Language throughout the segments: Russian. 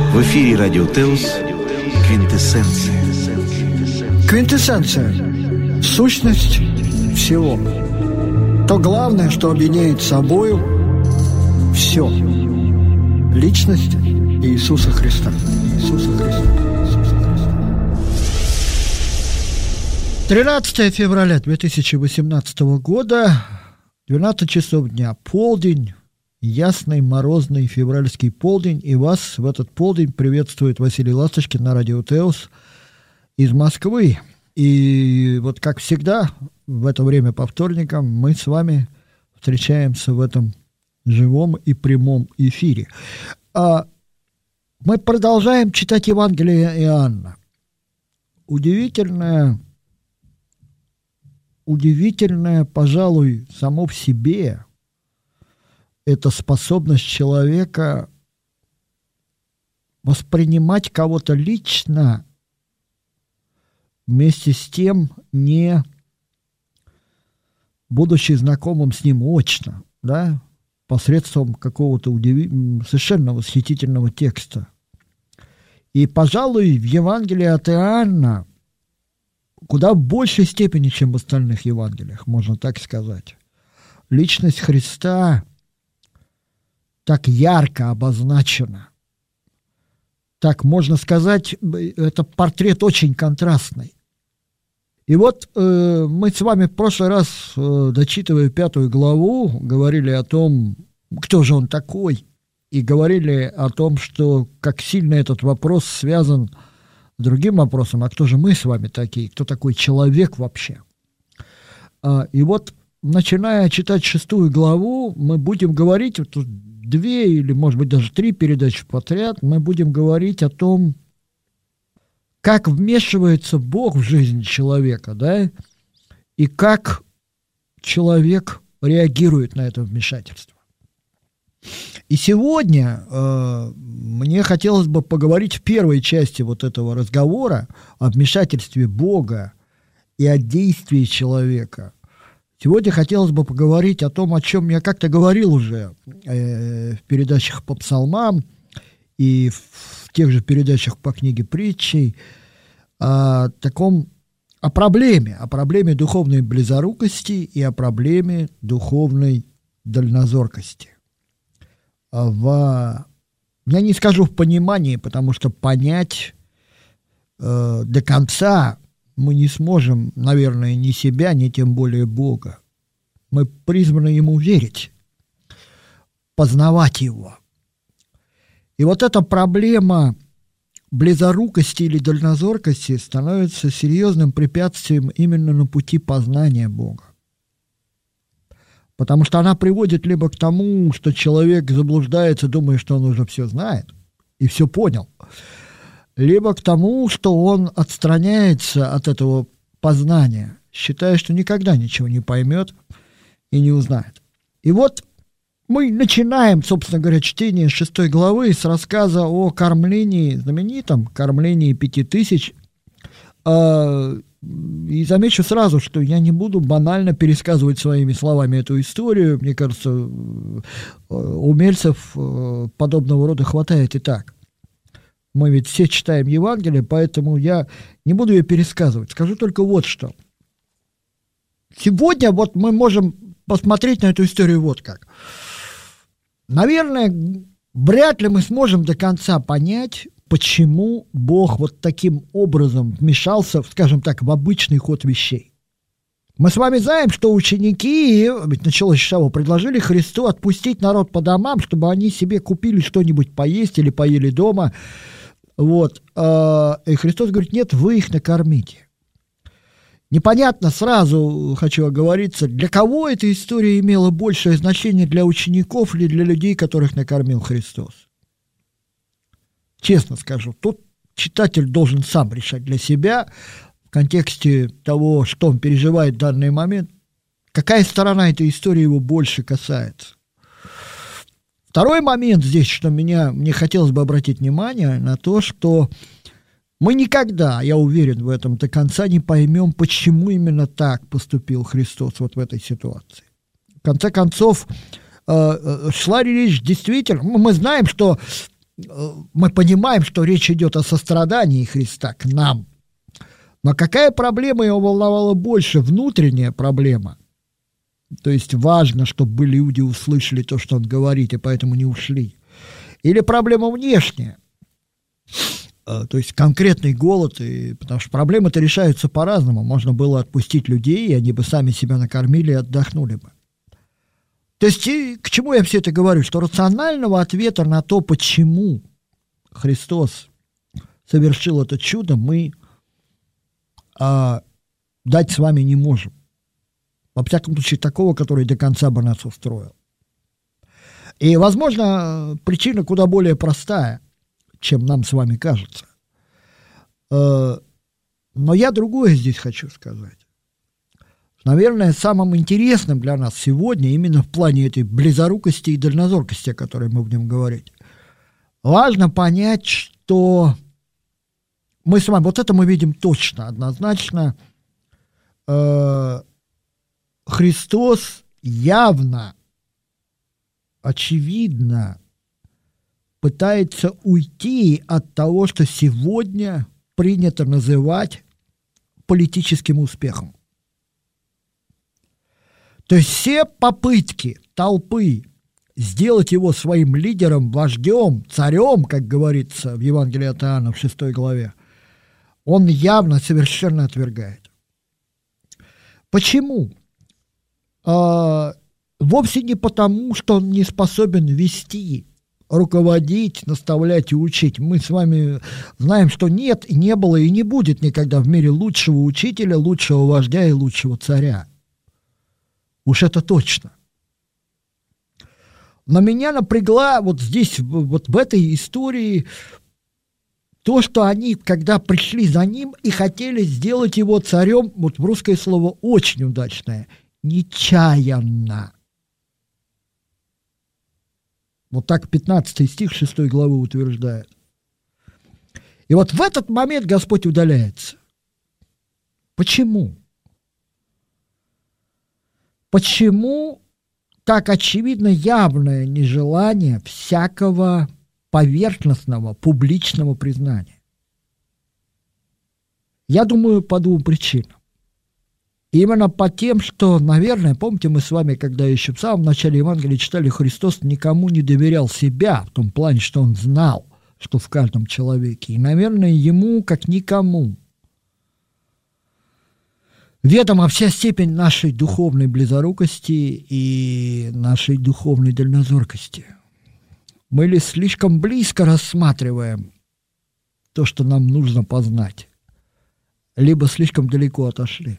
В эфире Радио Теос «Квинтэссенция». Квинтэссенция – сущность всего. То главное, что объединяет собою все. Личность Иисуса Христа. Иисуса Христа. 13 февраля 2018 года, 12 часов дня, полдень. Ясный, морозный февральский полдень, и вас в этот полдень приветствует Василий Ласточкин на Радио Теос из Москвы. И вот как всегда, в это время по вторникам мы с вами встречаемся в этом живом и прямом эфире. Мы продолжаем читать Евангелие Иоанна. Удивительное, пожалуй, само в себе – это способность человека воспринимать кого-то лично, вместе с тем, не будучи знакомым с ним очно, да, посредством какого-то совершенно восхитительного текста. И, пожалуй, в Евангелии от Иоанна куда в большей степени, чем в остальных Евангелиях, можно так сказать, личность Христа так ярко обозначена. Так, можно сказать, это портрет очень контрастный. И вот мы с вами в прошлый раз, дочитывая 5 главу, говорили о том, кто же он такой, и говорили о том, что как сильно этот вопрос связан с другим вопросом, а кто же мы с вами такие, кто такой человек вообще. И вот, начиная читать 6 главу, мы будем говорить, вот 2 или, может быть, даже 3 передачи подряд, мы будем говорить о том, как вмешивается Бог в жизнь человека, да, и как человек реагирует на это вмешательство. И сегодня мне хотелось бы поговорить в первой части вот этого разговора о вмешательстве Бога и о действии человека. Сегодня хотелось бы поговорить о том, о чем я как-то говорил уже в передачах по псалмам и в тех же передачах по книге притчей, о проблеме духовной близорукости и о проблеме духовной дальнозоркости. Я не скажу в понимании, потому что понять до конца мы не сможем, наверное, ни себя, ни тем более Бога. Мы призваны Ему верить, познавать Его. И вот эта проблема близорукости или дальнозоркости становится серьезным препятствием именно на пути познания Бога. Потому что она приводит либо к тому, что человек заблуждается, думая, что он уже все знает и все понял, либо к тому, что он отстраняется от этого познания, считая, что никогда ничего не поймет и не узнает. И вот мы начинаем, собственно говоря, чтение 6 главы с рассказа о кормлении, знаменитом кормлении 5000. И замечу сразу, что я не буду банально пересказывать своими словами эту историю. Мне кажется, умельцев подобного рода хватает и так. Мы ведь все читаем Евангелие, поэтому я не буду ее пересказывать. Скажу только вот что. Сегодня вот мы можем посмотреть на эту историю вот как. Наверное, вряд ли мы сможем до конца понять, почему Бог вот таким образом вмешался, скажем так, в обычный ход вещей. Мы с вами знаем, что ученики, ведь началось с того, предложили Христу отпустить народ по домам, чтобы они себе купили что-нибудь поесть или поели дома. Вот. И Христос говорит: нет, вы их накормите. Непонятно, сразу хочу оговориться, для кого эта история имела большее значение, для учеников или для людей, которых накормил Христос. Честно скажу, тут читатель должен сам решать для себя в контексте того, что он переживает в данный момент, какая сторона этой истории его больше касается. Второй момент здесь, что мне хотелось бы обратить внимание на то, что мы никогда, я уверен в этом, до конца не поймем, почему именно так поступил Христос вот в этой ситуации. В конце концов, шла речь действительно, мы знаем, что мы понимаем, что речь идет о сострадании Христа к нам. Но какая проблема его волновала больше? Внутренняя проблема. То есть важно, чтобы люди услышали то, что он говорит, и поэтому не ушли. Или проблема внешняя. То есть конкретный голод, потому что проблемы-то решаются по-разному. Можно было отпустить людей, и они бы сами себя накормили и отдохнули бы. То есть к чему я все это говорю? Что рационального ответа на то, почему Христос совершил это чудо, мы дать с вами не можем. Во всяком случае, такого, который до конца бы нас устроил. И, возможно, причина куда более простая, чем нам с вами кажется. Но я другое здесь хочу сказать. Наверное, самым интересным для нас сегодня, именно в плане этой близорукости и дальнозоркости, о которой мы будем говорить, важно понять, что мы с вами, вот это мы видим точно, однозначно, Христос явно, очевидно пытается уйти от того, что сегодня принято называть политическим успехом. То есть все попытки толпы сделать его своим лидером, вождем, царем, как говорится в Евангелии от Иоанна в 6 главе, он явно совершенно отвергает. Почему? Вовсе не потому, что он не способен вести, руководить, наставлять и учить. Мы с вами знаем, что нет, и не было, и не будет никогда в мире лучшего учителя, лучшего вождя и лучшего царя. Уж это точно. Но меня напрягла вот здесь, вот в этой истории, то, что они, когда пришли за ним и хотели сделать его царем, вот в русское слово очень удачное, нечаянно. Вот так 15 стих 6 главы утверждает. И вот в этот момент Господь удаляется. Почему? Почему так очевидно явное нежелание всякого поверхностного, публичного признания? Я думаю, по двум причинам. Именно по тем, что, наверное, помните, мы с вами, когда еще в самом начале Евангелия читали, Христос никому не доверял себя, в том плане, что он знал, что в каждом человеке. И, наверное, ему, как никому, ведома вся степень нашей духовной близорукости и нашей духовной дальнозоркости. Мы ли слишком близко рассматриваем то, что нам нужно познать, либо слишком далеко отошли.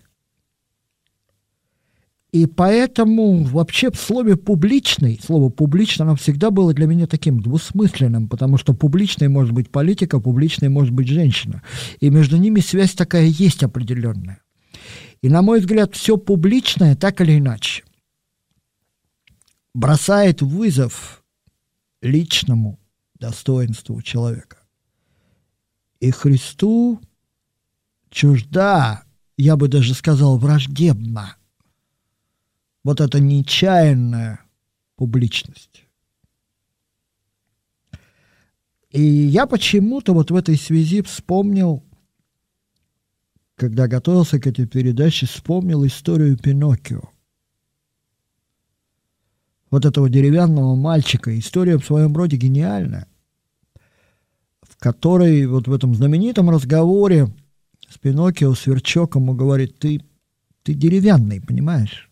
И поэтому вообще в слове «публичный», слово «публично» оно всегда было для меня таким двусмысленным, потому что публичной может быть политика, публичной может быть женщина. И между ними связь такая есть определенная. И, на мой взгляд, все публичное, так или иначе, бросает вызов личному достоинству человека. И Христу чужда, я бы даже сказал, враждебна вот эта нечаянная публичность. И я почему-то вот в этой связи вспомнил, когда готовился к этой передаче, вспомнил историю Пиноккио. Вот этого деревянного мальчика. История в своем роде гениальная, в которой вот в этом знаменитом разговоре с Пиноккио сверчок ему говорит: ты деревянный, понимаешь?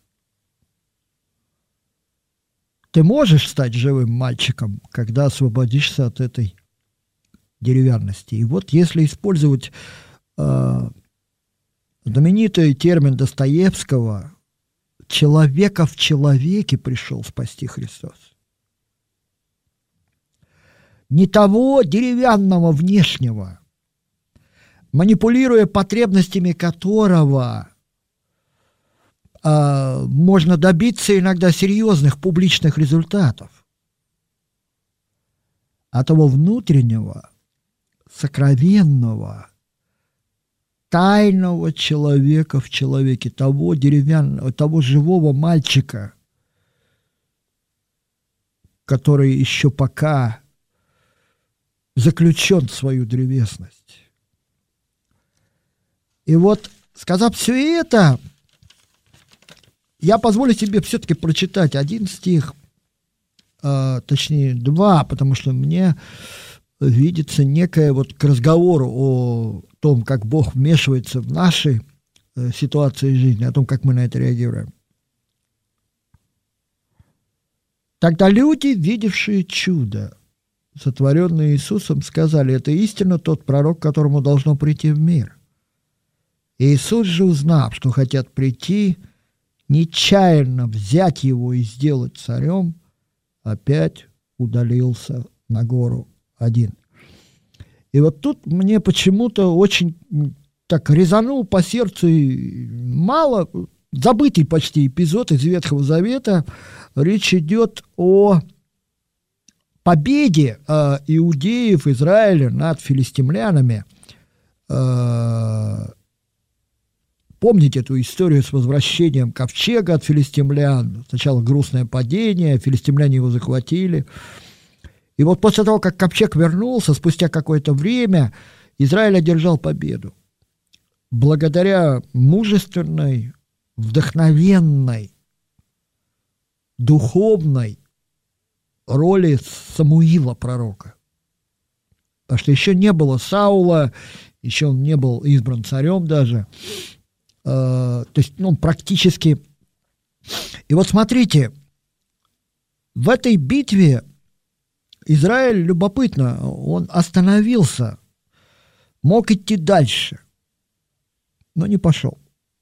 Ты можешь стать живым мальчиком, когда освободишься от этой деревянности. И вот если использовать знаменитый термин Достоевского, человека в человеке пришел спасти Христос. Не того деревянного внешнего, манипулируя потребностями которого можно добиться иногда серьезных публичных результатов, а того внутреннего, сокровенного, тайного человека в человеке, того деревянного, того живого мальчика, который еще пока заключен в свою древесность. И вот, сказав все это, я позволю себе все-таки прочитать один стих, точнее 2, потому что мне видится некое вот к разговору о том, как Бог вмешивается в наши ситуации жизни, о том, как мы на это реагируем. Тогда люди, видевшие чудо, сотворенное Иисусом, сказали: это истинно тот пророк, которому должно прийти в мир. И Иисус же, узнав, что хотят прийти, нечаянно взять его и сделать царем, опять удалился на гору один. И вот тут мне почему-то очень так резанул по сердцу мало забытый почти эпизод из Ветхого Завета. Речь идет о победе иудеев, Израиля над филистимлянами. Помните эту историю с возвращением ковчега от филистимлян? Сначала грустное падение, филистимляне его захватили. И вот после того, как ковчег вернулся, спустя какое-то время, Израиль одержал победу. Благодаря мужественной, вдохновенной, духовной роли Самуила пророка. Потому что еще не было Саула, еще он не был избран царем даже. То есть, практически... И вот смотрите, в этой битве Израиль, любопытно, он остановился, мог идти дальше, но не пошел.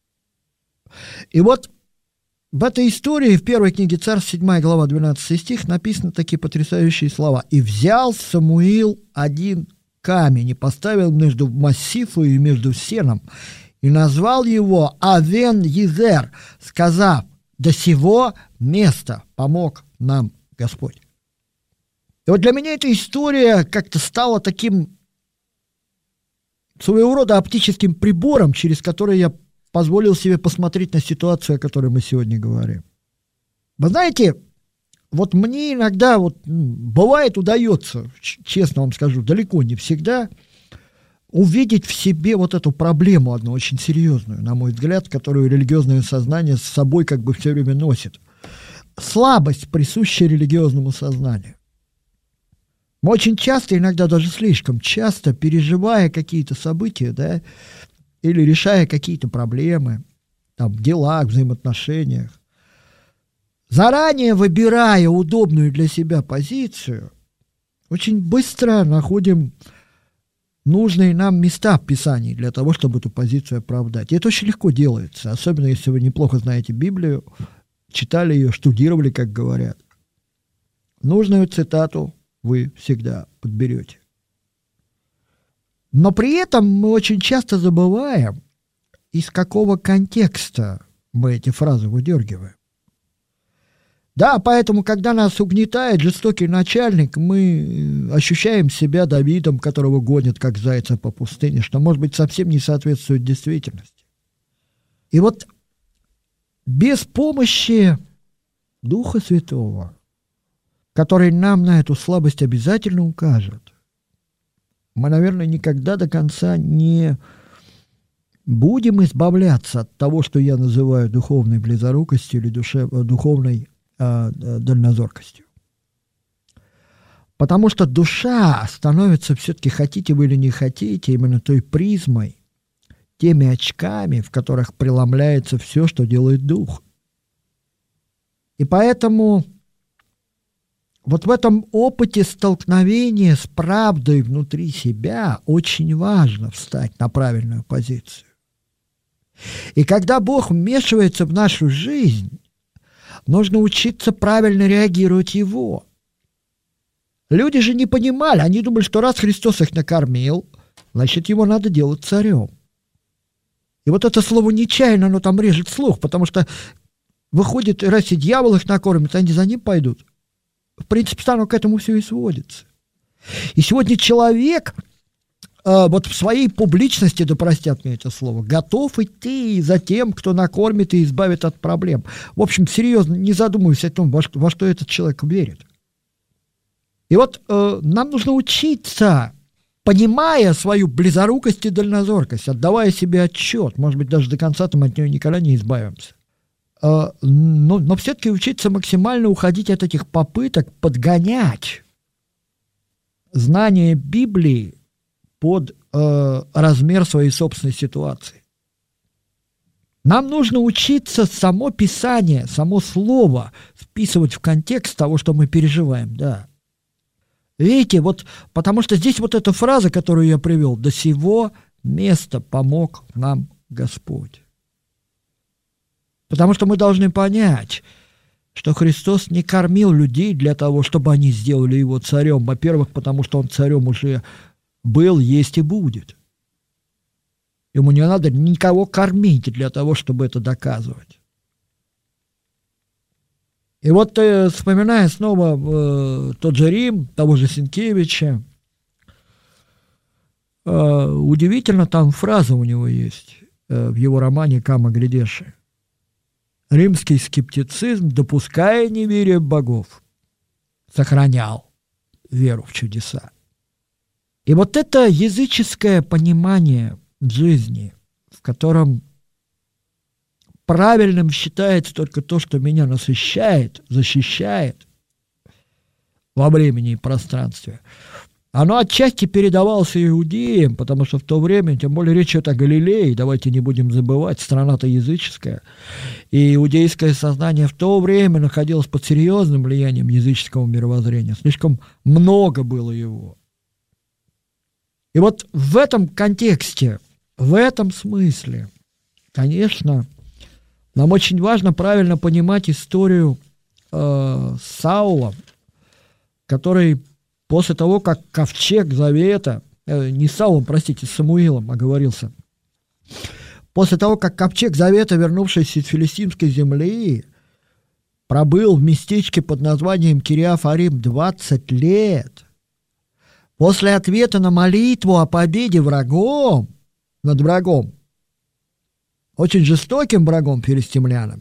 И вот в этой истории, в первой книге Царств, 7 глава, 12 стих, написаны такие потрясающие слова. «И взял Самуил один камень и поставил между массифом и между сеном, и назвал его Авен-Езер, сказав: до сего места помог нам Господь». И вот для меня эта история как-то стала таким своего рода оптическим прибором, через который я позволил себе посмотреть на ситуацию, о которой мы сегодня говорим. Вы знаете, вот мне иногда бывает удается, честно вам скажу, далеко не всегда, увидеть в себе вот эту проблему одну очень серьезную, на мой взгляд, которую религиозное сознание с собой как бы все время носит. Слабость, присущая религиозному сознанию. Мы очень часто, иногда даже слишком часто, переживая какие-то события, да, или решая какие-то проблемы, там, в делах, в взаимоотношениях, заранее выбирая удобную для себя позицию, очень быстро находим нужные нам места в Писании для того, чтобы эту позицию оправдать. И это очень легко делается, особенно если вы неплохо знаете Библию, читали ее, штудировали, как говорят. Нужную цитату вы всегда подберете. Но при этом мы очень часто забываем, из какого контекста мы эти фразы выдергиваем. Да, поэтому, когда нас угнетает жестокий начальник, мы ощущаем себя Давидом, которого гонят, как зайца по пустыне, что, может быть, совсем не соответствует действительности. И вот без помощи Духа Святого, который нам на эту слабость обязательно укажет, мы, наверное, никогда до конца не будем избавляться от того, что я называю духовной близорукостью или духовной дальнозоркостью. Потому что душа становится все-таки, хотите вы или не хотите, именно той призмой, теми очками, в которых преломляется все, что делает дух. И поэтому вот в этом опыте столкновения с правдой внутри себя очень важно встать на правильную позицию. И когда Бог вмешивается в нашу жизнь, нужно учиться правильно реагировать Его. Люди же не понимали, они думали, что раз Христос их накормил, значит, Его надо делать царем. И вот это слово «нечаянно», оно там режет слух, потому что выходит, раз и дьявол их накормит, они за ним пойдут. В принципе, к этому все и сводится. И сегодня человек вот в своей публичности, да простят мне это слово, готов идти за тем, кто накормит и избавит от проблем. В общем, серьезно, не задумываясь о том, во что этот человек верит. И вот нам нужно учиться, понимая свою близорукость и дальнозоркость, отдавая себе отчет, может быть, даже до конца мы от нее никогда не избавимся, но все-таки учиться максимально уходить от этих попыток подгонять знание Библии под размер своей собственной ситуации. Нам нужно учиться само Писание, само Слово вписывать в контекст того, что мы переживаем, да. Видите, вот потому что здесь вот эта фраза, которую я привел, «До сего места помог нам Господь». Потому что мы должны понять, что Христос не кормил людей для того, чтобы они сделали его царем. Во-первых, потому что он царем уже был, есть и будет. Ему не надо никого кормить для того, чтобы это доказывать. И вот, вспоминая снова тот же Рим, того же Сенкевича, удивительно, там фраза у него есть в его романе «Кама Грядеши». Римский скептицизм, допуская неверие в богов, сохранял веру в чудеса. И вот это языческое понимание жизни, в котором правильным считается только то, что меня насыщает, защищает во времени и пространстве, оно отчасти передавалось иудеям, потому что в то время, тем более речь идет о Галилее, давайте не будем забывать, страна-то языческая, и иудейское сознание в то время находилось под серьезным влиянием языческого мировоззрения, слишком много было его. И вот в этом контексте, в этом смысле, конечно, нам очень важно правильно понимать историю Саула, который после того, как ковчег Завета, не Саулом, простите, с Самуилом оговорился, после того, как ковчег Завета, вернувшийся из филистимской земли, пробыл в местечке под названием Кириаф-Арим 20 лет, после ответа на молитву о победе над врагом, очень жестоким врагом филистимлянами,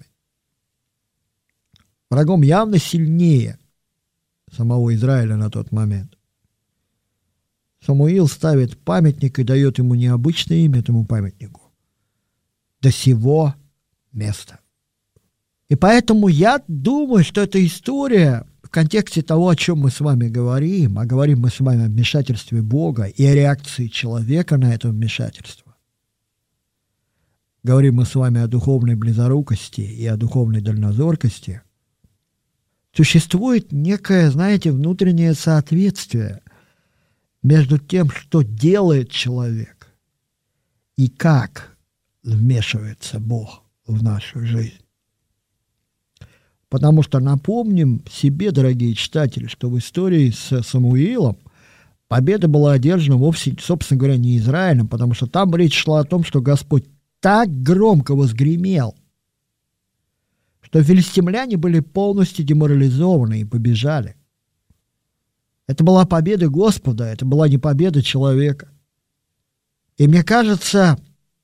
врагом явно сильнее самого Израиля на тот момент, Самуил ставит памятник и дает ему необычное имя, этому памятнику: «До сего места». И поэтому я думаю, что эта история в контексте того, о чем мы с вами говорим, а говорим мы с вами о вмешательстве Бога и о реакции человека на это вмешательство. Говорим мы с вами о духовной близорукости и о духовной дальнозоркости. Существует некое, знаете, внутреннее соответствие между тем, что делает человек, и как вмешивается Бог в нашу жизнь. Потому что напомним себе, дорогие читатели, что в истории с Самуилом победа была одержана вовсе, собственно говоря, не Израилем, потому что там речь шла о том, что Господь так громко возгремел, что филистимляне были полностью деморализованы и побежали. Это была победа Господа, это была не победа человека. И мне кажется,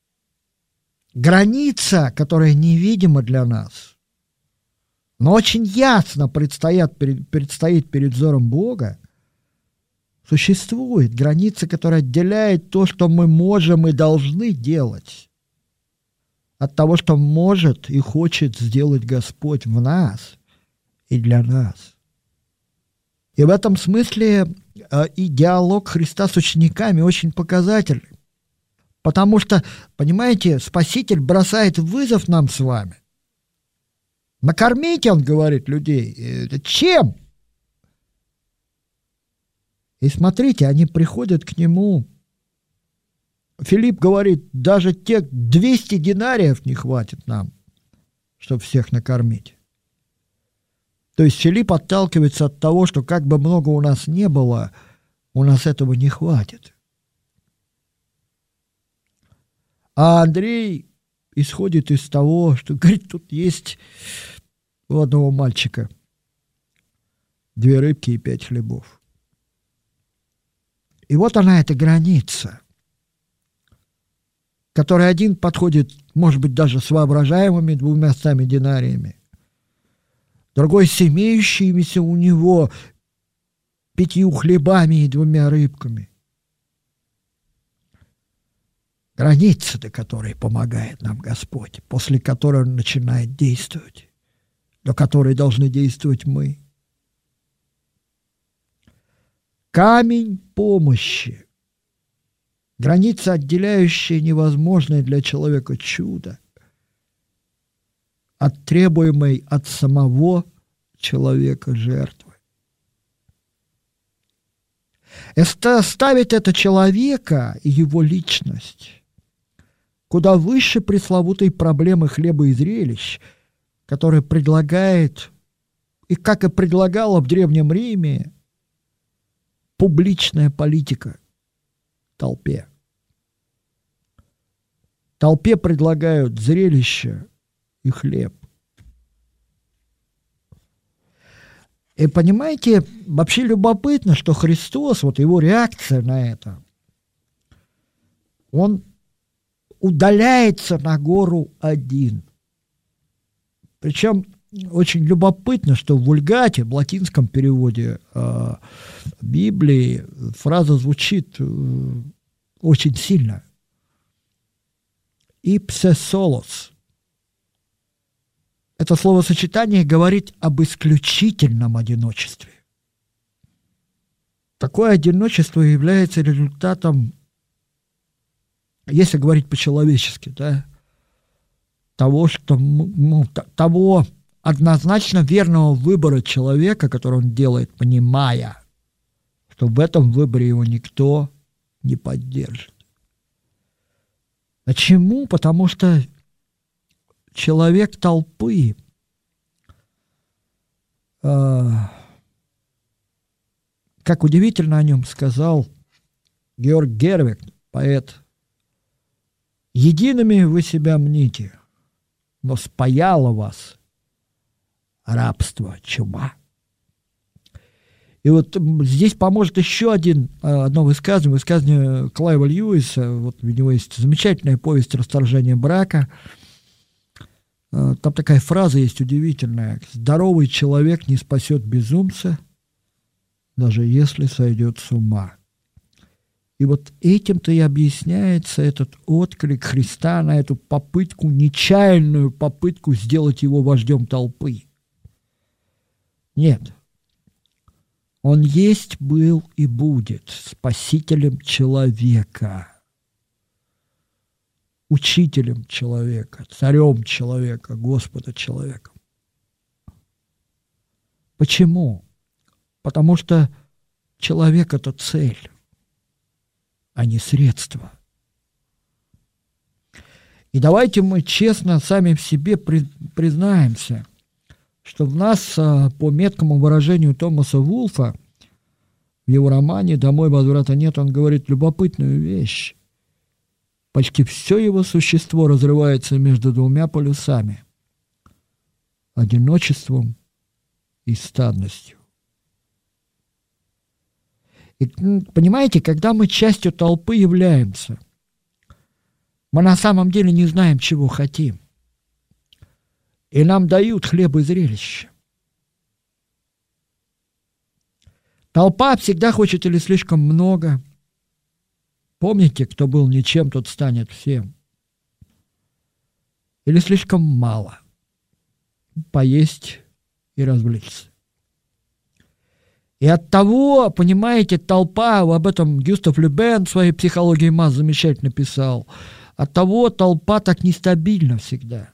граница, которая невидима для нас, но очень ясно предстоит перед взором Бога, существует граница, которая отделяет то, что мы можем и должны делать, от того, что может и хочет сделать Господь в нас и для нас. И в этом смысле и диалог Христа с учениками очень показательный. Потому что, понимаете, Спаситель бросает вызов нам с вами. Накормите, он говорит, людей. Чем? И смотрите, они приходят к нему. Филипп говорит, даже тех 200 динариев не хватит нам, чтобы всех накормить. То есть Филипп отталкивается от того, что как бы много у нас не было, у нас этого не хватит. А Андрей исходит из того, что, говорит, тут есть у одного мальчика 2 рыбки и 5 хлебов. И вот она, эта граница, который один подходит, может быть, даже с воображаемыми 200 динариями, другой с имеющимися у него 5 хлебами и 2 рыбками. Граница, до которой помогает нам Господь, после которой Он начинает действовать, до которой должны действовать мы. Камень помощи, граница, отделяющая невозможное для человека чудо от требуемой от самого человека жертвы. Ставит это человека и его личность куда выше пресловутой проблемы хлеба и зрелищ, которая предлагает, и как и предлагала в Древнем Риме, публичная политика толпе. Толпе предлагают зрелище и хлеб. И понимаете, вообще любопытно, что Христос, вот его реакция на это, он удаляется на гору один. Причем очень любопытно, что в Вульгате, в латинском переводе Библии, фраза звучит очень сильно. «Ipse solos». Это словосочетание говорит об исключительном одиночестве. Такое одиночество является результатом, если говорить по-человечески, да, того, что, того однозначно верного выбора человека, который он делает, понимая, что в этом выборе его никто не поддержит. Почему? Потому что человек толпы, как удивительно о нем сказал Георг Гервик, поэт, «Едиными вы себя мните, но спаяло вас рабство, чума». И вот здесь поможет еще одно высказывание Клайва Льюиса. Вот у него есть замечательная повесть «Расторжение брака». Там такая фраза есть удивительная: «Здоровый человек не спасет безумца, даже если сойдет с ума». И вот этим-то и объясняется этот отклик Христа на эту попытку, нечаянную попытку сделать его вождем толпы. Нет. Он есть, был и будет спасителем человека, учителем человека, царем человека, Господа человека. Почему? Потому что человек – это цель, а не средство. И давайте мы честно сами в себе признаемся, что в нас, по меткому выражению Томаса Вулфа, в его романе «Домой возврата нет», он говорит любопытную вещь. Почти все его существо разрывается между 2 полюсами – одиночеством и стадностью. И, понимаете, когда мы частью толпы являемся, мы на самом деле не знаем, чего хотим. И нам дают хлеб и зрелище. Толпа всегда хочет или слишком много. Помните, кто был ничем, тот станет всем. Или слишком мало. Поесть и развлечься. И от того, понимаете, толпа, об этом Гюстав Любен в своей «Психологии масс» замечательно писал, от того толпа так нестабильна всегда.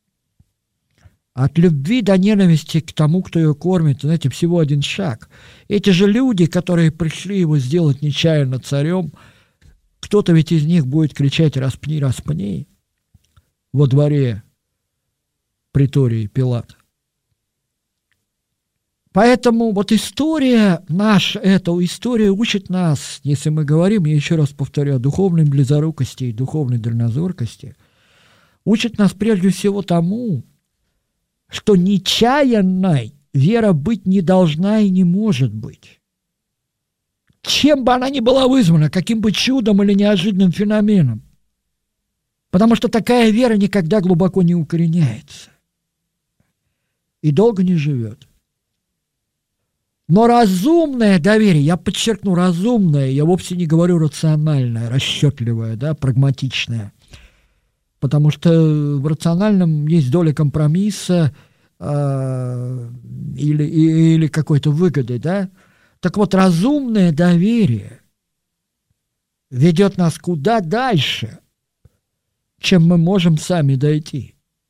От любви до ненависти к тому, кто ее кормит, знаете, всего один шаг. Эти же люди, которые пришли его сделать нечаянно царем, кто-то ведь из них будет кричать «распни, распни» во дворе притории Пилата. Поэтому вот история наша, эта история учит нас, если мы говорим, я еще раз повторю, о духовной близорукости и духовной дальнозоркости, учит нас прежде всего тому, что нечаянной вера быть не должна и не может быть. Чем бы она ни была вызвана, каким бы чудом или неожиданным феноменом. Потому что такая вера никогда глубоко не укореняется и долго не живет. Но разумное доверие, я подчеркну, разумное, я вовсе не говорю рациональное, расчетливое, да, прагматичное. Потому что в рациональном есть доля компромисса или какой-то выгоды, да. Так вот, разумное доверие ведет нас куда дальше, чем мы можем сами дойти.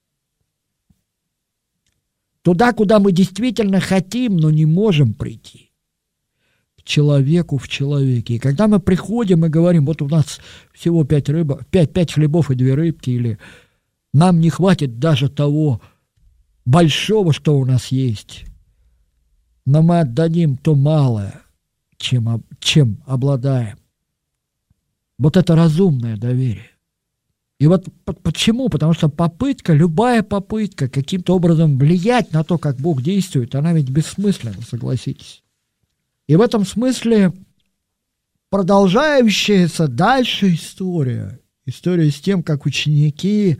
Туда, куда мы действительно хотим, но не можем прийти. К человеку в человеке. И когда мы приходим и говорим, вот у нас всего 5 хлебов и 2 рыбки, или нам не хватит даже того большого, что у нас есть, но мы отдадим то малое, чем обладаем. Вот это разумное доверие. И вот почему? Потому что любая попытка каким-то образом влиять на то, как Бог действует, она ведь бессмысленна, согласитесь. И в этом смысле продолжающаяся дальше история с тем, как ученики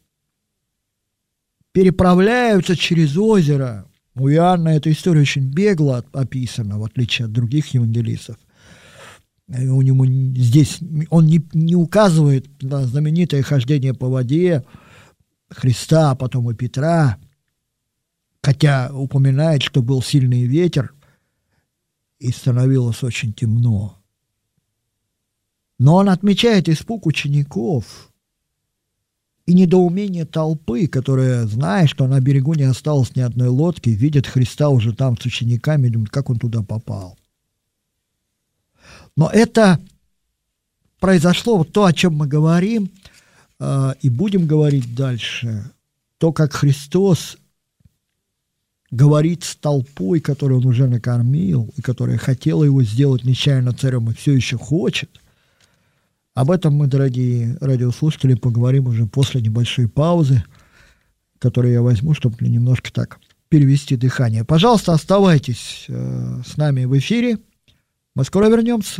переправляются через озеро. У Иоанна эта история очень бегло описана, в отличие от других евангелистов. У него здесь он не указывает на знаменитое хождение по воде Христа, а потом и Петра, хотя упоминает, что был сильный ветер и становилось очень темно. Но он отмечает испуг учеников и недоумение толпы, которая, зная, что на берегу не осталось ни одной лодки, видит Христа уже там с учениками, думает, как он туда попал. Но это произошло, вот то, о чем мы говорим, и будем говорить дальше, то, как Христос говорит с толпой, которую он уже накормил, и которая хотела его сделать нечаянно царем и все еще хочет. Об этом мы, дорогие радиослушатели, поговорим уже после небольшой паузы, которую я возьму, чтобы немножко так перевести дыхание. Пожалуйста, оставайтесь с нами в эфире. Мы скоро вернемся.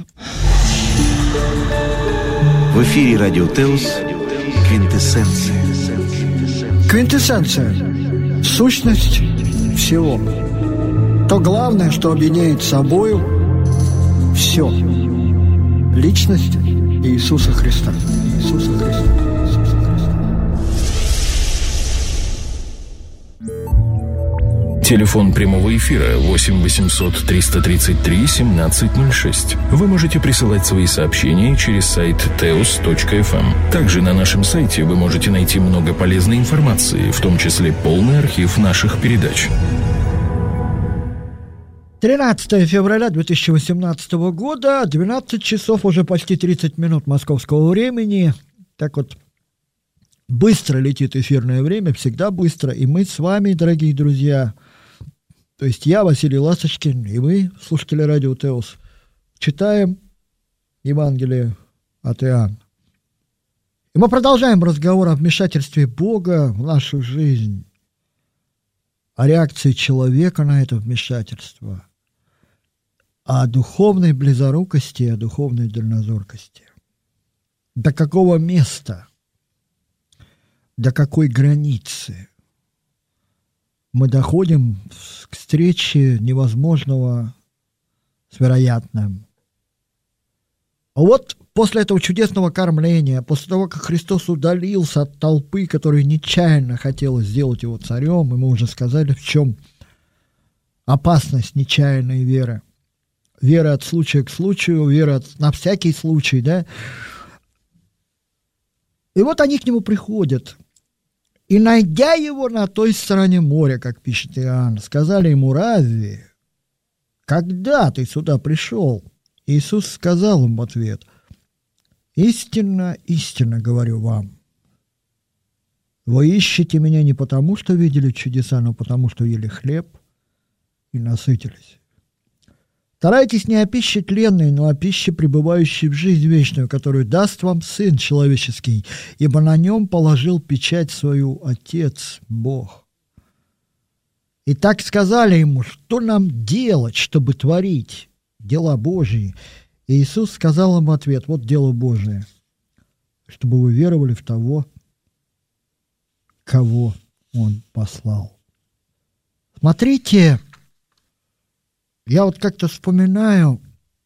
В эфире Радио Теос «Квинтэссенция». Квинтэссенция. Сущность всего. То главное, что объединяет собою все. Личность Иисуса Христа. Иисуса Христа. Иисуса Христа. Телефон прямого эфира 8 800 333 1706. Вы можете присылать свои сообщения через сайт teos.fm. Также на нашем сайте вы можете найти много полезной информации, в том числе полный архив наших передач. 13 февраля 2018 года, 12 часов, уже почти 30 минут московского времени. Так вот, быстро летит эфирное время, всегда быстро. И мы с вами, дорогие друзья, то есть я, Василий Ласточкин, и вы, слушатели Радио Теос, читаем Евангелие от Иоанна. И мы продолжаем разговор о вмешательстве Бога в нашу жизнь, о реакции человека на это вмешательство, о духовной близорукости, о духовной дальнозоркости. До какого места, до какой границы мы доходим к встрече невозможного с вероятным. А вот после этого чудесного кормления, после того, как Христос удалился от толпы, которая нечаянно хотела сделать его царем, и мы уже сказали, в чем опасность нечаянной веры. Вера от случая к случаю, вера на всякий случай, да. И вот они к нему приходят. И, найдя его на той стороне моря, как пишет Иоанн, сказали ему: «Разве, когда ты сюда пришел?» Иисус сказал им в ответ: «Истинно, истинно говорю вам, вы ищете меня не потому, что видели чудеса, но потому, что ели хлеб и насытились. Старайтесь не о пище тленной, но о пище, пребывающей в жизнь вечную, которую даст вам Сын Человеческий, ибо на нем положил печать свою Отец Бог». И так сказали ему: «Что нам делать, чтобы творить дела Божьи?» И Иисус сказал им в ответ: «Вот дело Божие, чтобы вы веровали в того, кого Он послал». Смотрите, Я вот как-то вспоминаю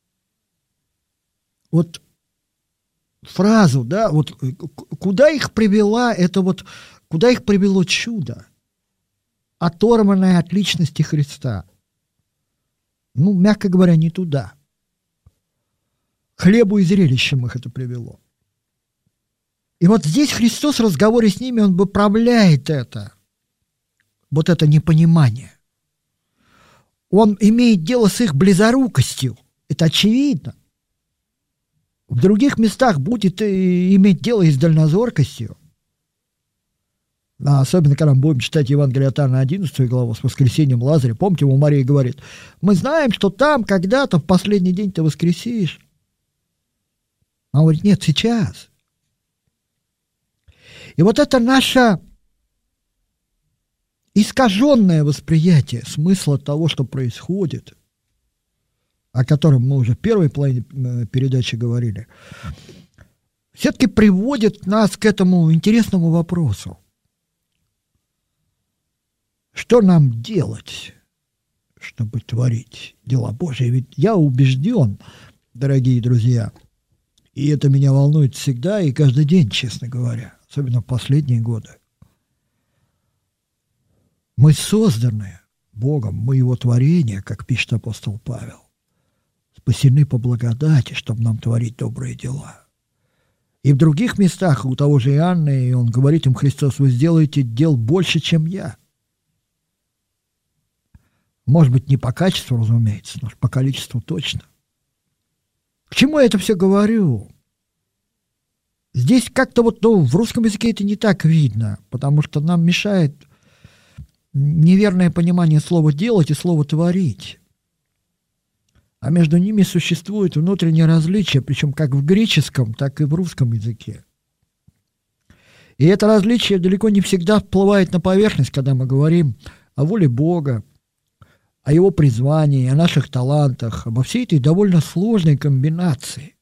вот фразу, да, вот куда их привела, это вот куда их привело чудо, оторванное от личности Христа. Ну, мягко говоря, не туда. Хлебу и зрелищем их это привело. И вот здесь Христос в разговоре с ними, он выправляет это, вот это непонимание. Он имеет дело с их близорукостью, это очевидно. В других местах будет иметь дело и с дальнозоркостью. Особенно, когда мы будем читать Евангелие от Иоанна 11 главу с воскресением Лазаря. Помните, ему Мария говорит: мы знаем, что там когда-то в последний день ты воскресишь. А он говорит: нет, сейчас. И вот это наше искаженное восприятие смысла того, что происходит, о котором мы уже в первой половине передачи говорили, все-таки приводит нас к этому интересному вопросу. Что нам делать, чтобы творить дела Божьи? Ведь я убежден, дорогие друзья, и это меня волнует всегда и каждый день, честно говоря, особенно в последние годы. Мы созданы Богом, мы Его творение, как пишет апостол Павел, спасены по благодати, чтобы нам творить добрые дела. И в других местах, у того же Иоанна, и он говорит им, Христос: вы сделаете дел больше, чем я. Может быть, не по качеству, разумеется, но по количеству точно. К чему я это все говорю? Здесь как-то вот, в русском языке это не так видно, потому что нам мешает неверное понимание слова «делать» и слова «творить». А между ними существует внутреннее различие, причем как в греческом, так и в русском языке. И это различие далеко не всегда всплывает на поверхность, когда мы говорим о воле Бога, о Его призвании, о наших талантах, обо всей этой довольно сложной комбинации.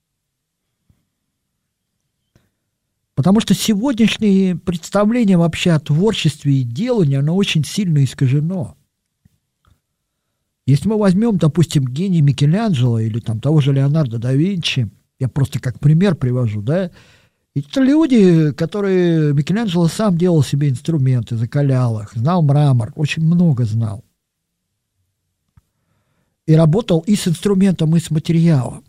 Потому что сегодняшнее представление вообще о творчестве и делании, оно очень сильно искажено. Если мы возьмем, допустим, гений Микеланджело или там того же Леонардо да Винчи, я просто как пример привожу, да, это люди, которые... Микеланджело сам делал себе инструменты, закалял их, знал мрамор, очень много знал. И работал и с инструментом, и с материалом.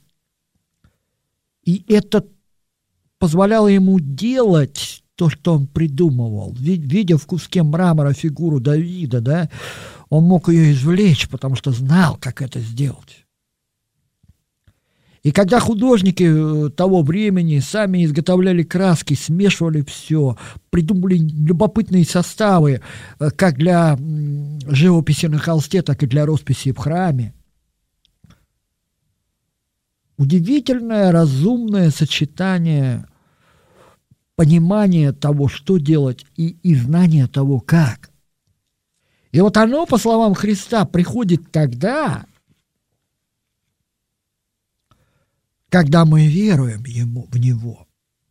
И это позволяло ему делать то, что он придумывал. Видя в куске мрамора фигуру Давида, да, он мог ее извлечь, потому что знал, как это сделать. И когда художники того времени сами изготовляли краски, смешивали все, придумали любопытные составы, как для живописи на холсте, так и для росписи в храме, удивительное, разумное сочетание понимания того, что делать, и знания того, как. И вот оно, по словам Христа, приходит тогда, когда мы веруем в Него.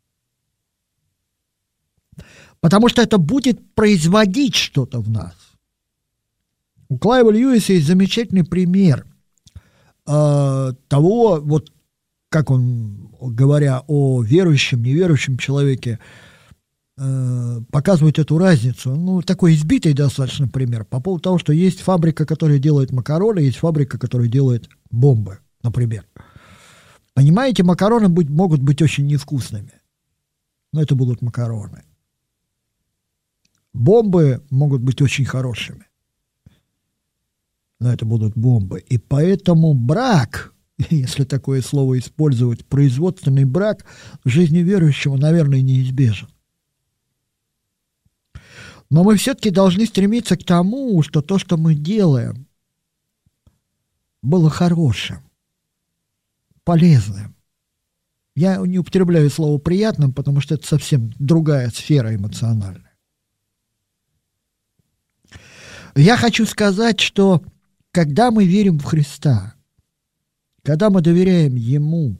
Потому что это будет производить что-то в нас. У Клайва Льюиса есть замечательный пример того, вот как он, говоря о верующем, неверующем человеке, показывает эту разницу. Ну, такой избитый достаточно пример по поводу того, что есть фабрика, которая делает макароны, есть фабрика, которая делает бомбы, например. Понимаете, макароны могут быть очень невкусными, но это будут макароны. Бомбы могут быть очень хорошими, но это будут бомбы. И поэтому брак, если такое слово использовать, производственный брак в жизни верующего, наверное, неизбежен. Но мы все-таки должны стремиться к тому, что то, что мы делаем, было хорошим, полезным. Я не употребляю слово «приятным», потому что это совсем другая сфера эмоциональная. Я хочу сказать, что когда мы верим в Христа, когда мы доверяем Ему,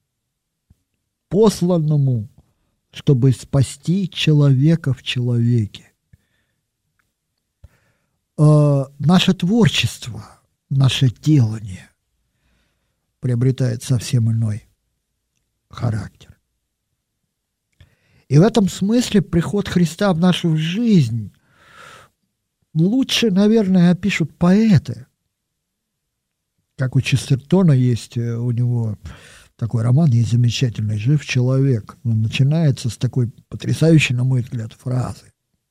посланному, чтобы спасти человека в человеке, наше творчество, наше делание приобретает совсем иной характер. И в этом смысле приход Христа в нашу жизнь лучше, наверное, опишут поэты. Как у Честертона есть, у него такой роман есть замечательный «Жив человек». Он начинается с такой потрясающей, на мой взгляд, фразы.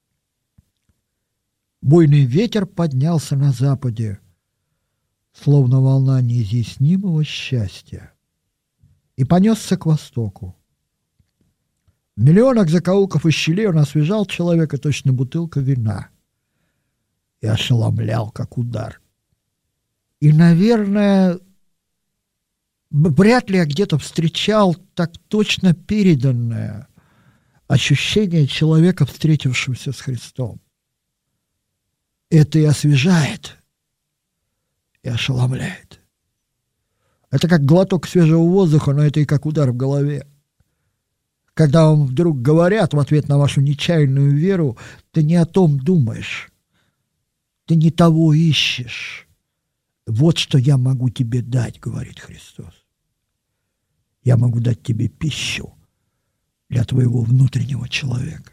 «Буйный ветер поднялся на западе, словно волна неизъяснимого счастья, и понесся к востоку. В миллионах закоулков и щелей он освежал человека, точно бутылка вина, и ошеломлял, как удар». И, наверное, вряд ли я где-то встречал так точно переданное ощущение человека, встретившегося с Христом. Это и освежает, и ошеломляет. Это как глоток свежего воздуха, но это и как удар в голове. Когда вам вдруг говорят в ответ на вашу нечаянную веру, ты не о том думаешь, ты не того ищешь. Вот что я могу тебе дать, говорит Христос. Я могу дать тебе пищу для твоего внутреннего человека.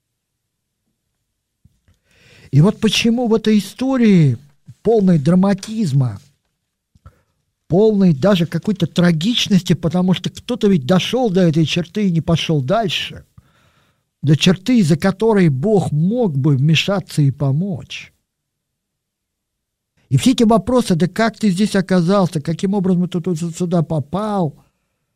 И вот почему в этой истории полной драматизма, полной даже какой-то трагичности, потому что кто-то ведь дошел до этой черты и не пошел дальше, до черты, из-за которой Бог мог бы вмешаться и помочь. И все эти вопросы, да как ты здесь оказался, каким образом ты сюда попал,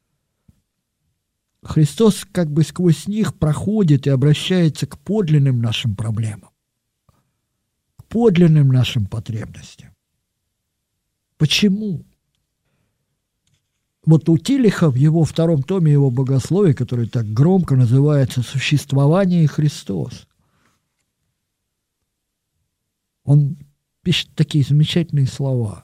Христос как бы сквозь них проходит и обращается к подлинным нашим проблемам, к подлинным нашим потребностям. Почему? Вот у Тилиха в его втором томе его богословия, который так громко называется «Существование и Христос», он пишет такие замечательные слова.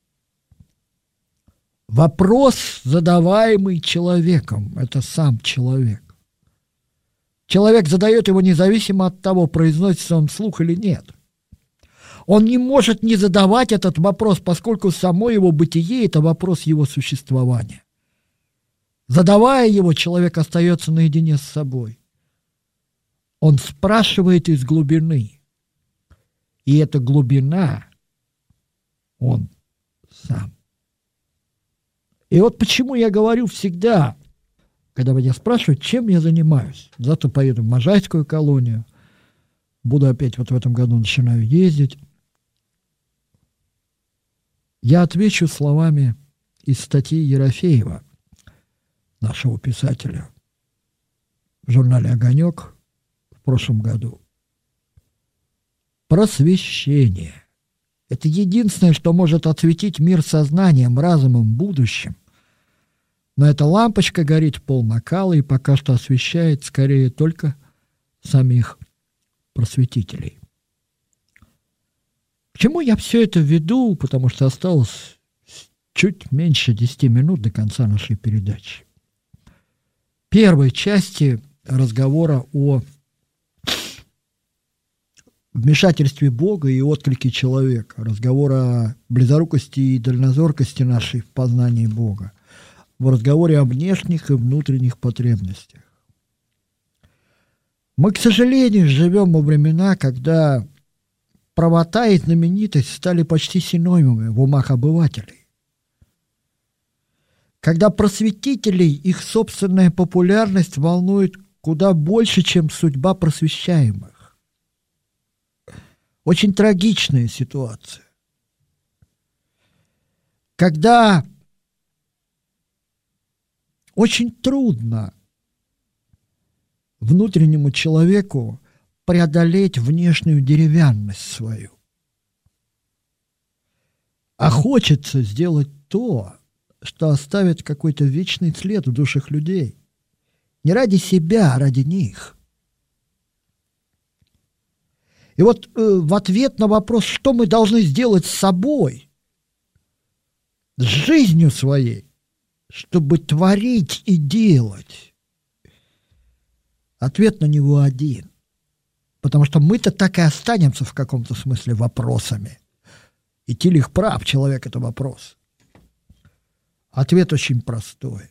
Вопрос, задаваемый человеком, это сам человек. Человек задает его независимо от того, произносится он вслух или нет. Он не может не задавать этот вопрос, поскольку само его бытие – это вопрос его существования. Задавая его, человек остается наедине с собой. Он спрашивает из глубины. И эта глубина – он сам. И вот почему я говорю всегда, когда меня спрашивают, чем я занимаюсь. Завтра поеду в Можайскую колонию. Буду опять вот в этом году начинаю ездить. Я отвечу словами из статьи Ерофеева, нашего писателя, в журнале «Огонек» в прошлом году. Просвещение. Это единственное, что может осветить мир сознанием, разумом, будущим. Но эта лампочка горит в полнакала и пока что освещает скорее только самих просветителей. К чему я все это веду? Потому что осталось чуть меньше 10 минут до конца нашей передачи. В первой части разговора о вмешательстве Бога и отклике человека, разговор о близорукости и дальнозоркости нашей в познании Бога, в разговоре о внешних и внутренних потребностях. Мы, к сожалению, живем во времена, когда правота и знаменитость стали почти синонимами в умах обывателей. Когда просветителей их собственная популярность волнует куда больше, чем судьба просвещаемых. Очень трагичная ситуация. Когда очень трудно внутреннему человеку преодолеть внешнюю деревянность свою. А хочется сделать то, что оставит какой-то вечный след в душах людей. Не ради себя, а ради них. И вот в ответ на вопрос, что мы должны сделать с собой, с жизнью своей, чтобы творить и делать, ответ на него один. Потому что мы-то так и останемся в каком-то смысле вопросами. И Тилих прав, человек, это вопрос. Ответ очень простой.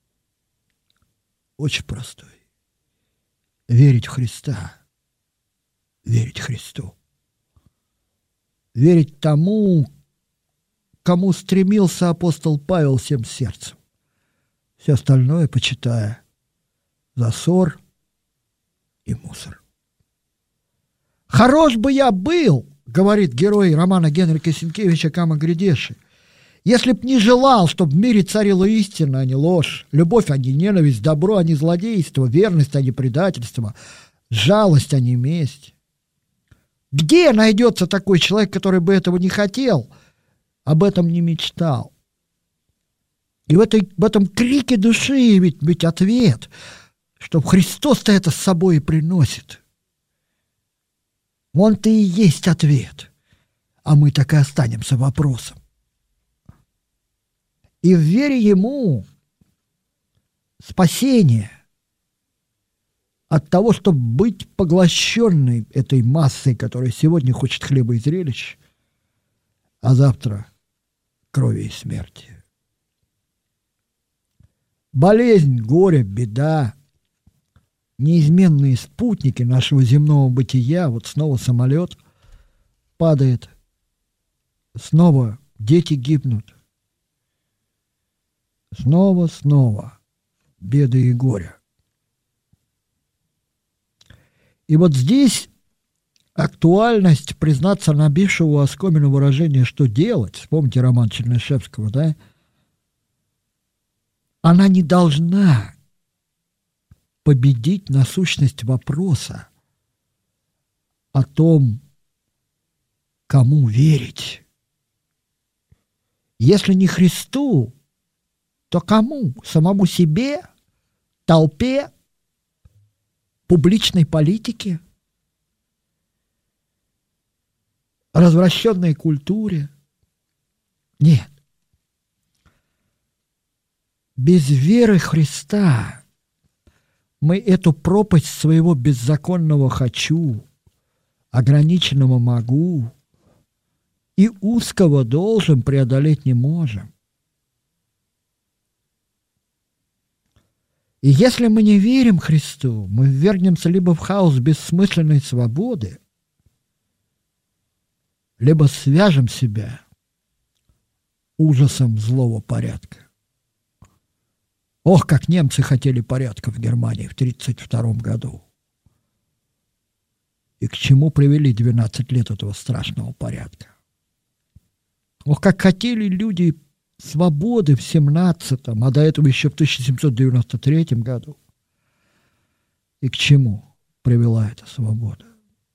Очень простой. Верить в Христа. Верить Христу. Верить тому, кому стремился апостол Павел всем сердцем. Все остальное почитая за ссор и мусор. «Хорош бы я был, — говорит герой романа Генрика Сенкевича «Кама Грядеши», — если б не желал, чтоб в мире царила истина, а не ложь, любовь, а не ненависть, добро, а не злодейство, верность, а не предательство, жалость, а не месть. Где найдется такой человек, который бы этого не хотел, об этом не мечтал? И в этом крике души ведь ответ, что Христос-то это с собой и приносит. Он-то и есть ответ, а мы так и останемся вопросом. И в вере Ему спасение от того, чтобы быть поглощенной этой массой, которая сегодня хочет хлеба и зрелищ, а завтра крови и смерти. Болезнь, горе, беда, неизменные спутники нашего земного бытия. Вот снова самолет падает, снова дети гибнут, снова беды и горе. И вот здесь актуальность, признаться, набившего оскомину выражения «что делать», вспомните роман Чернышевского, да, она не должна победить насущность вопроса о том, кому верить. Если не Христу, то кому? Самому себе? Толпе? Публичной политике? Развращенной культуре? Нет. Без веры Христа мы эту пропасть своего беззаконного «хочу», ограниченного «могу» и узкого «должен» преодолеть не можем. И если мы не верим Христу, мы ввергнемся либо в хаос бессмысленной свободы, либо свяжем себя ужасом злого порядка. Ох, как немцы хотели порядка в Германии в 1932 году. И к чему привели 12 лет этого страшного порядка. Ох, как хотели люди свободы в 17-м, а до этого еще в 1793 году. И к чему привела эта свобода?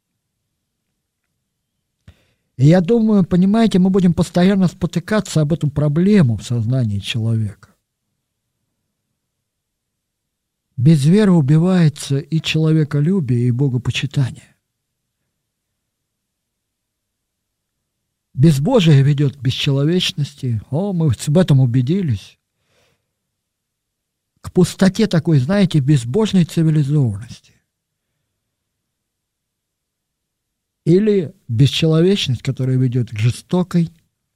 И я думаю, понимаете, мы будем постоянно спотыкаться об эту проблему в сознании человека. Без веры убивается и человеколюбие, и богопочитание. Безбожие ведет к бесчеловечности. Мы в этом убедились. К пустоте такой, знаете, безбожной цивилизованности. Или бесчеловечность, которая ведет к жестокой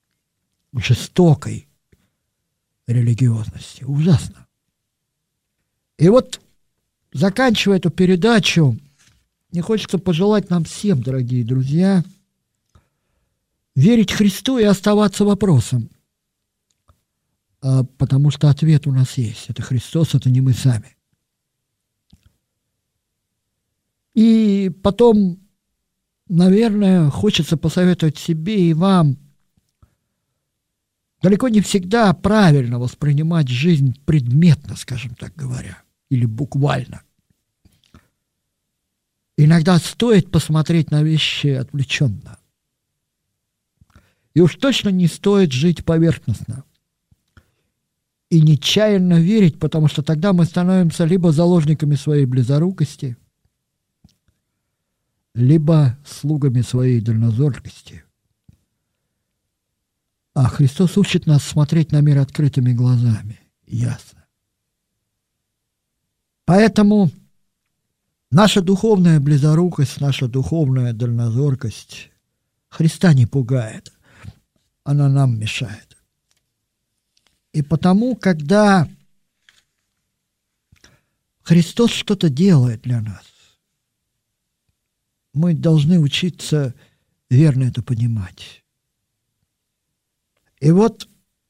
религиозности. Ужасно. И вот, заканчивая эту передачу, мне хочется пожелать нам всем, дорогие друзья, верить Христу и оставаться вопросом. Потому что ответ у нас есть. Это Христос, это не мы сами. И потом, наверное, хочется посоветовать себе и вам далеко не всегда правильно воспринимать жизнь предметно, скажем так говоря, или буквально. Иногда стоит посмотреть на вещи отвлеченно. И уж точно не стоит жить поверхностно. И нечаянно верить, потому что тогда мы становимся либо заложниками своей близорукости, либо слугами своей дальнозоркости. А Христос учит нас смотреть на мир открытыми глазами. Ясно. Поэтому наша духовная близорукость, наша духовная дальнозоркость Христа не пугает. она нам мешает. И потому, когда Христос что-то делает для нас, мы должны учиться верно это понимать. И вот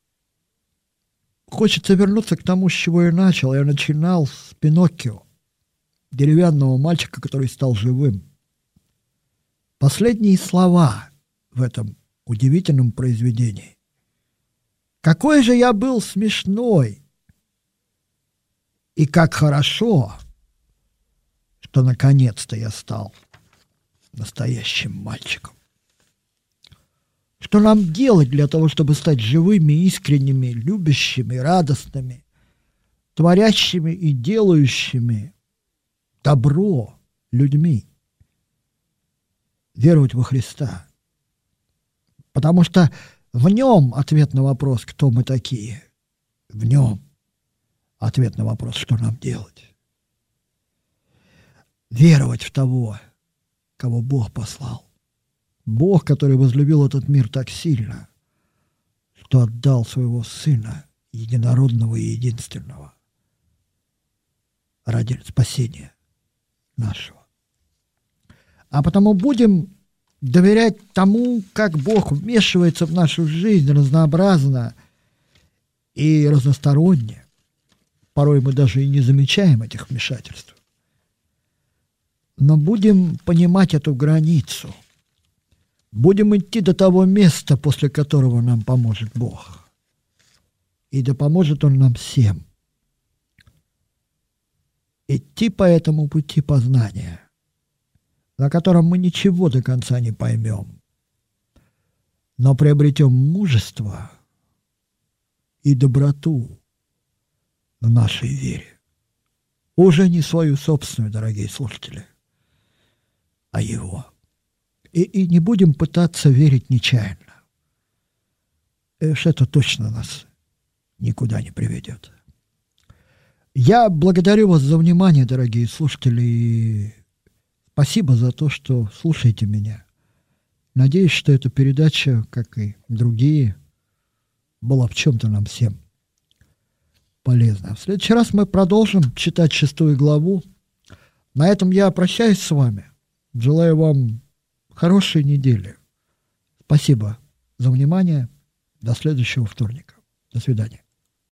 хочется вернуться к тому, с чего я начал. Я начинал с Пиноккио, деревянного мальчика, который стал живым. Последние слова в этом удивительном произведении. «Какой же я был смешной! И как хорошо, что наконец-то я стал настоящим мальчиком». Что нам делать для того, чтобы стать живыми, искренними, любящими, радостными, творящими и делающими добро людьми? Веровать во Христа. Потому что в нем ответ на вопрос, кто мы такие. В нем ответ на вопрос, что нам делать. Веровать в того, кого Бог послал. Бог, который возлюбил этот мир так сильно, что отдал своего Сына, единородного и единственного, ради спасения нашего. А потому будем доверять тому, как Бог вмешивается в нашу жизнь разнообразно и разносторонне. Порой мы даже и не замечаем этих вмешательств. Но будем понимать эту границу. Будем идти до того места, после которого нам поможет Бог. И да поможет Он нам всем. Идти по этому пути познания, на котором мы ничего до конца не поймем, но приобретем мужество и доброту в нашей вере. Уже не свою собственную, дорогие слушатели, а Его. И не будем пытаться верить нечаянно. Это точно нас никуда не приведет. Я благодарю вас за внимание, дорогие слушатели, и спасибо за то, что слушаете меня. Надеюсь, что эта передача, как и другие, была в чем-то нам всем полезна. В следующий раз мы продолжим читать 6 главу. На этом я прощаюсь с вами. Желаю вам хорошей недели. Спасибо за внимание. До следующего вторника. До свидания.